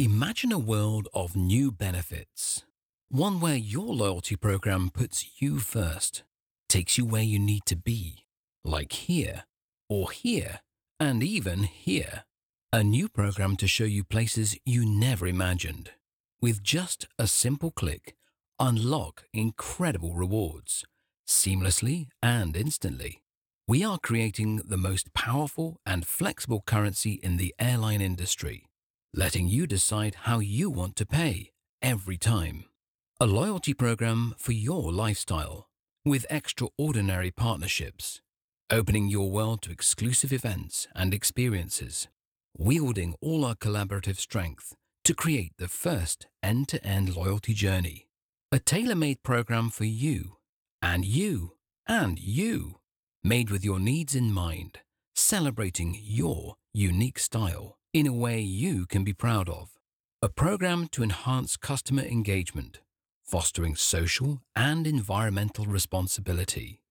Imagine a world of new benefits. One where your loyalty program puts you first, takes you where you need to be, like here, or here, and even here. A new program to show you places you never imagined. With just a simple click, unlock incredible rewards, seamlessly and instantly. We are creating the most powerful and flexible currency in the airline industry, letting you decide how you want to pay every time. A loyalty program for your lifestyle with extraordinary partnerships, opening your world to exclusive events and experiences, wielding all our collaborative strength to create the first end-to-end loyalty journey. A tailor-made program for you, and you, and you, made with your needs in mind, celebrating your unique style in a way you can be proud of. A program to enhance customer engagement, fostering social and environmental responsibility.